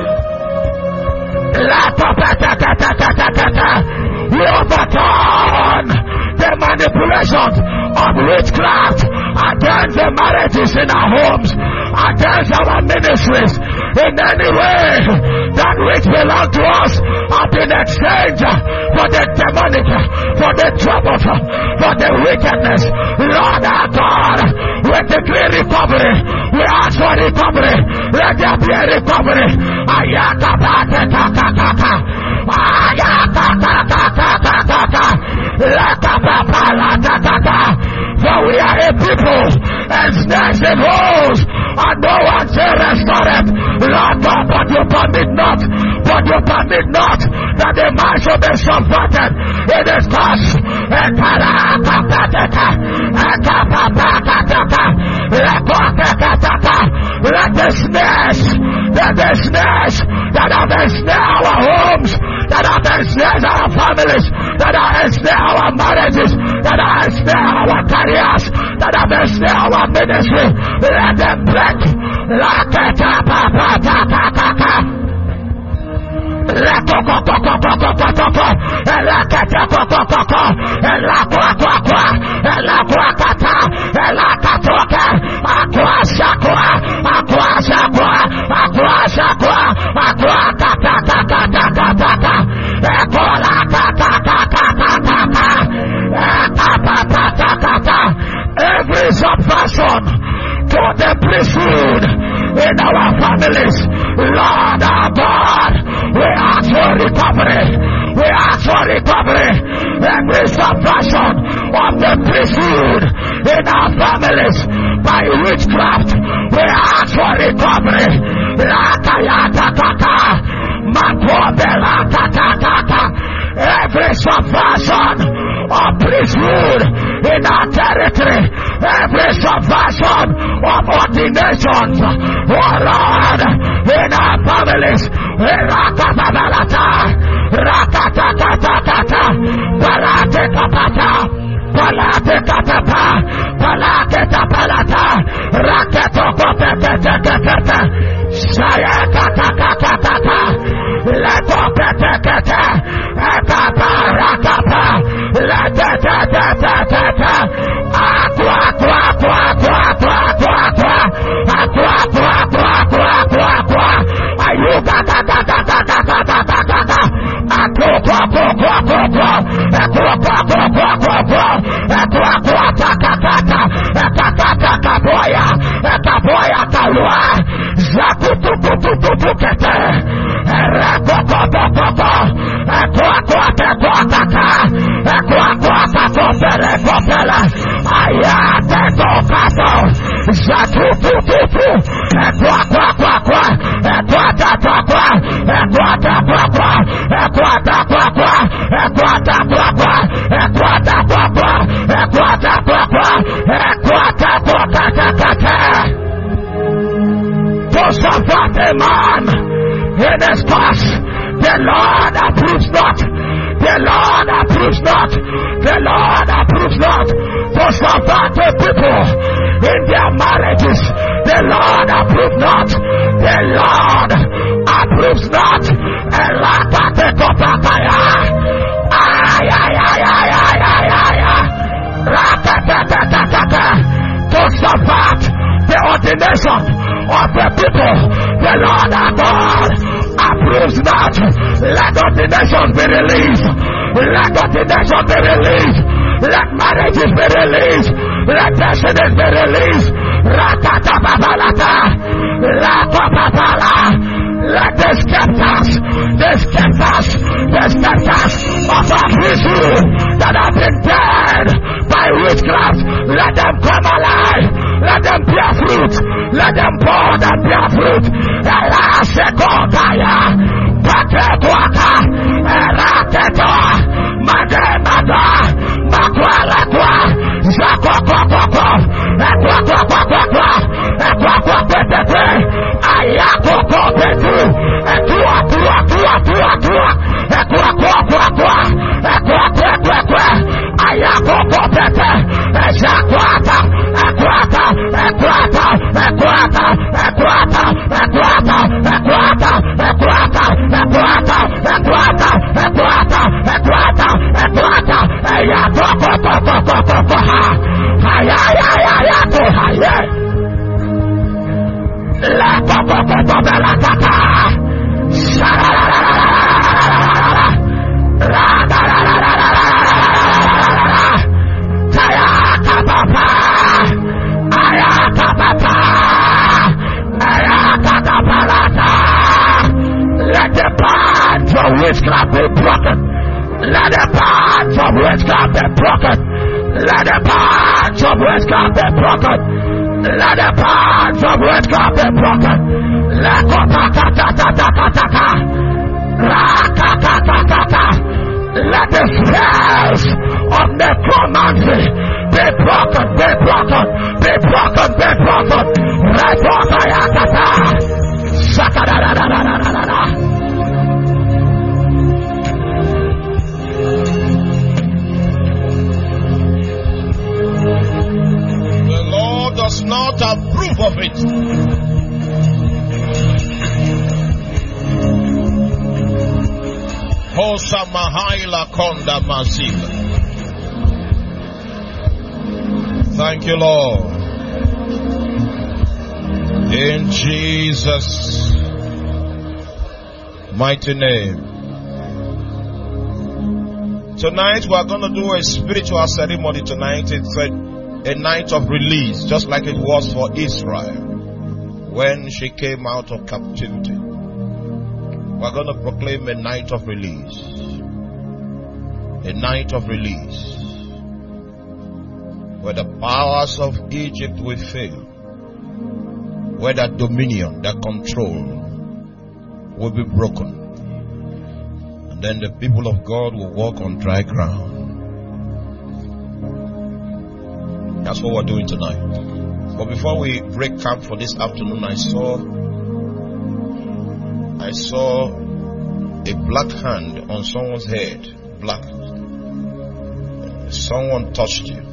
We overturn the manipulations of witchcraft against the marriages in our homes, against our ministries, in any way that which belong to us have been exchanged for the demonic, for the trouble, for the wickedness. Lord our God, we declare recovery. We ask for recovery. Let there be a recovery. Ayaka kaka kaka. Ayaka kaka kaka kaka. Laka papa laka kaka. For we are a people and snakes and holes, and no one shall restore it. Lord God, but you permit not, but you permit not that the man should be subverted in his cause. Let the snares, let the snares that have ensnared our homes, that have ensnared our families, that have ensnared our marriages, that have ensnared our careers, that have ensnared our ministry, let them break. Every subversion to the priesthood in our families, Lord our God, we ask for recovery. We ask for recovery. Every subversion of the priesthood in our families by witchcraft, we ask for recovery. Every subversion of priesthood in our territory, every subversion of ordinations, oh Lord, in our families, Rakatabalata, Rakatatatata, Paratekapata, Palatekatapa, Palaketapalata, Raketokopekete, Sayakatakatata, Lekopekete, Ekapa, Rakapa, Letetetetetete, Aqua, Aqua, Aqua, Aqua, Aqua, Aqua, Aqua, Aqua, Aqua, Aqua, Aqua, Aqua, Aqua, Ayuga, Aqua, Aqua, Aqua, Aqua, Aqua, Aqua, Aqua, Aqua, to subvert a man in his cause, the Lord approves not. The Lord approves not. The Lord approves not. To subvert the people in their marriages, the Lord approves not. The Lord approves not. Ay, ay, ay, ay, ay, ay, ay, ay. To subvert the ordination of the people, the Lord our God approves not. Let ordination be released. Let ordination be released. Let marriages be released. Let destinies be released. Rakata babalata. Rakapapala. Let the scepters, the scepters, the scepters of our priesthood that have been dead by witchcraft, let them come alive. Let them bear fruit. Let them pour and bear fruit. Elasekotaya, Paketuaka, Eraketo, Mademada, Makwalakwa, Zakwakwakwakwa, Ekwakwakwakwakwa, Ekwakwakwetepe, Ayakokopetu, Etuatuatuatuatua, Ekwakwakwa, Ekwakwakwa, Ayakokopete, Ezakwata, Ekwata, broken. Let the bands of witchcraft be broken. Let the bands of witchcraft be broken. Let the bands of witchcraft be broken. Let go ta ta ta ta ta ta ta ta. Ra ta ta ta ta ta. Let the spells of necromancy be broken, be broken, be broken, be broken. Right over Yakata. Sakadadadadadadada. Does not approve of it. Hosa Mahaila Konda Mazila. Thank you, Lord. In Jesus' mighty name. Tonight we are going to do a spiritual ceremony tonight. It's a A night of release, just like it was for Israel when she came out of captivity. We're going to proclaim a night of release. A night of release. Where the powers of Egypt will fail. Where that dominion, that control will be broken. And then the people of God will walk on dry ground. That's what we're doing tonight. But before we break camp for this afternoon, I saw I saw a black hand on someone's head. Black. Someone touched you.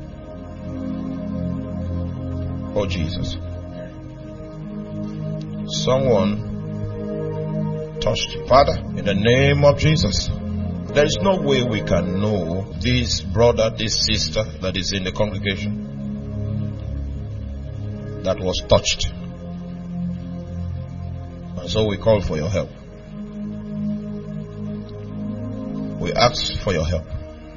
Oh Jesus. Someone touched you. Father, in the name of Jesus, there is no way we can know this brother, this sister that is in the congregation that was touched. And so we call for your help. We ask for your help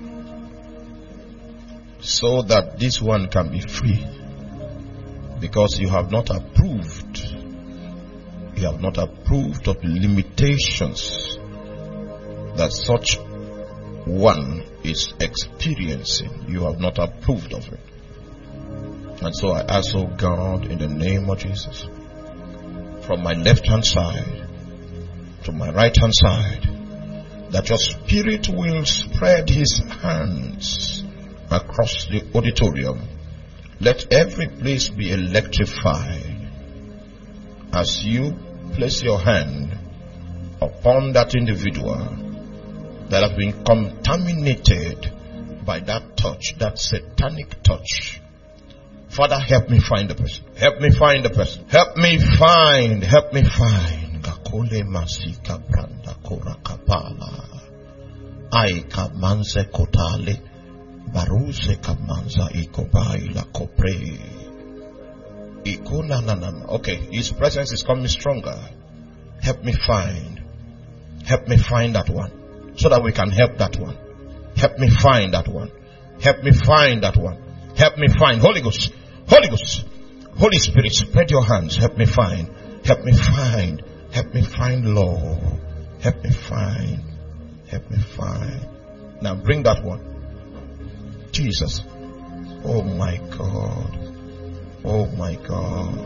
so that this one can be free, because you have not approved. You have not approved of the limitations that such one is experiencing. You have not approved of it. And so I ask, oh God, in the name of Jesus, from my left hand side to my right hand side, that your spirit will spread his hands across the auditorium. Let every place be electrified as you place your hand upon that individual that have been contaminated by that touch, that satanic touch. Father, help me find the person. Help me find the person. Help me find. Help me find. Gakole masika branda kora kapala. Aika manze kotale. Baruse kamanza ikobai la kopre. Ikuna nanana. Okay, his presence is coming stronger. Help me find. Help me find that one, so that we can help that one. Help me find that one. Help me find that one. Help me find. Holy Ghost. Holy Ghost. Holy Spirit, spread your hands. Help me find. Help me find. Help me find, Lord. Help me find. Help me find. Now bring that one. Jesus. Oh my God. Oh my God.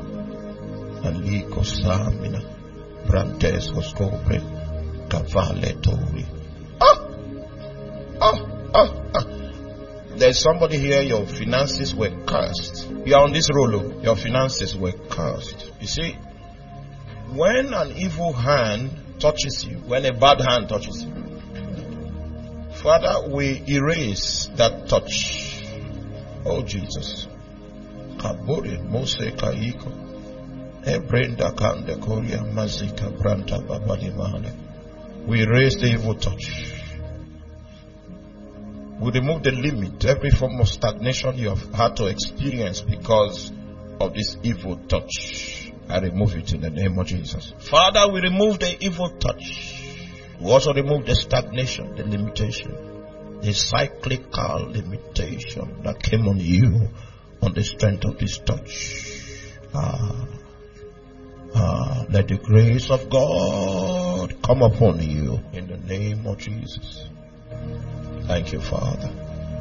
Aliko Samina. Brantes Hoscobre. Cavaletori. Ah! Ah! Ah! Ah! There's somebody here, your finances were cursed. You are on this roll, your finances were cursed. You see, when an evil hand touches you, when a bad hand touches you, Father, we erase that touch. Oh Jesus. Kaburi Mose Kaiko. Ebrenda Kande Korea Mazika Branta Babadi Mahane. We erase the evil touch. We remove the limit, every form of stagnation you have had to experience because of this evil touch. I remove it in the name of Jesus. Father, we remove the evil touch. We also remove the stagnation, the limitation, the cyclical limitation that came on you on the strength of this touch. Ah, ah, let the grace of God God come upon you in the name of Jesus. Thank you, Father.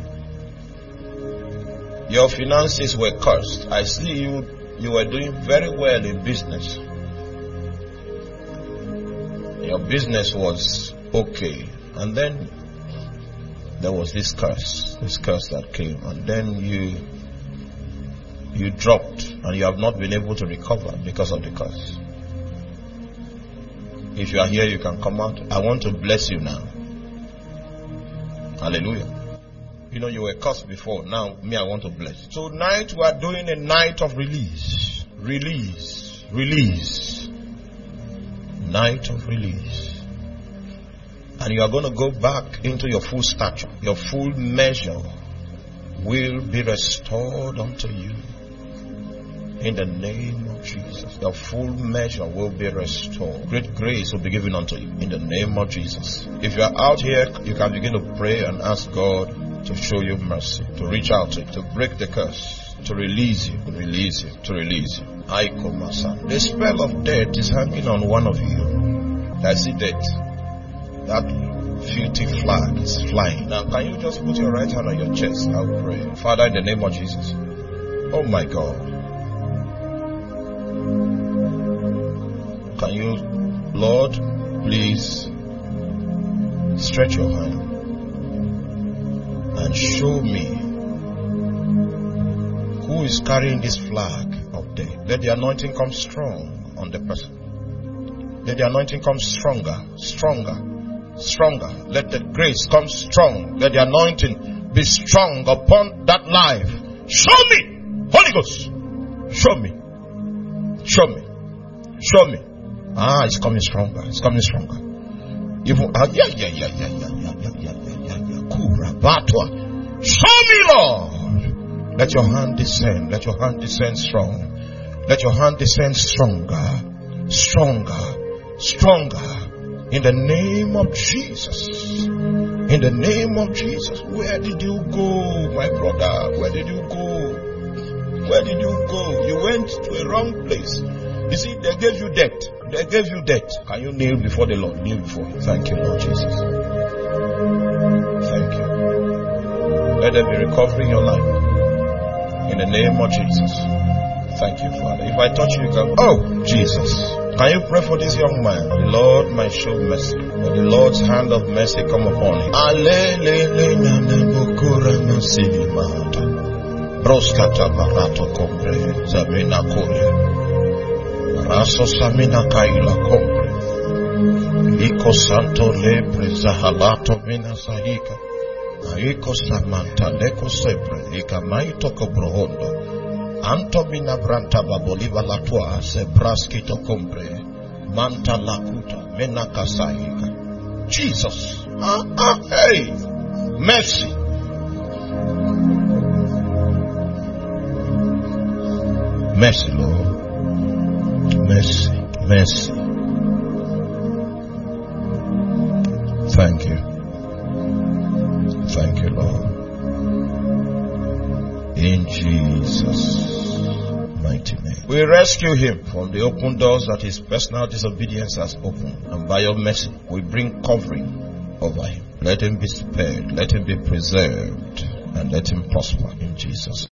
Your finances were cursed. I see you, you were doing very well in business. Your business was okay. And then there was this curse, this curse that came. And then you, you dropped and you have not been able to recover because of the curse. If you are here, you can come out. I want to bless you now. Hallelujah. You know, you were cursed before. Now, me, I want to bless. So tonight, we are doing a night of release. Release. Release. Night of release. And you are going to go back into your full stature. Your full measure will be restored unto you. In the name of Jesus. Your full measure will be restored. Great grace will be given unto you. In the name of Jesus. If you are out here, you can begin to pray and ask God to show you mercy. To reach out to you. To break the curse. To release you. To release you. To release you. I come, my son. The spell of death is hanging on one of you. I see death. That filthy flag is flying. Now, can you just put your right hand on your chest? I will pray. Father, in the name of Jesus. Oh my God. Can you, Lord, please stretch your hand and show me who is carrying this flag of death. Let the anointing come strong on the person. Let the anointing come stronger, stronger, stronger. Let the grace come strong. Let the anointing be strong upon that life. Show me, Holy Ghost. Show me. Show me. Show me. Ah, it's coming stronger. It's coming stronger. Even ah, yeah, yeah, yeah, yeah, yeah, yeah, yeah, yeah, yeah, yeah. Kura batwa. Show me, Lord. Let your hand descend. Let your hand descend strong. Let your hand descend stronger, stronger, stronger. In the name of Jesus. In the name of Jesus. Where did you go, my brother? Where did you go? Where did you go? You went to a wrong place. You see, they gave you debt. They gave you debt. Can you kneel before the Lord? Kneel before Him. Thank you, Lord Jesus. Thank you. Let there be recovery in your life. In the name of Jesus. Thank you, Father. If I touch you, you can. Oh, Jesus. Can you pray for this young man? The Lord might show mercy. But the Lord's hand of mercy come upon him. Broskata barato kombre. Zabina korea. Raso samina kaila kombre. Iko santo lebre zahalato mina sahika. Aiko samanta leko sebre. Ika maito kobrohondo. Anto mina branta baboliva latua. Sebraskito kombre. Manta lakuta. Mena kasahika. Jesus. Ah, ah, hey. Mercy. Mercy, Lord. Mercy, mercy. Thank you. Thank you, Lord. In Jesus' mighty name. We rescue him from the open doors that his personal disobedience has opened. And by your mercy, we bring covering over him. Let him be spared. Let him be preserved. And let him prosper in Jesus' name.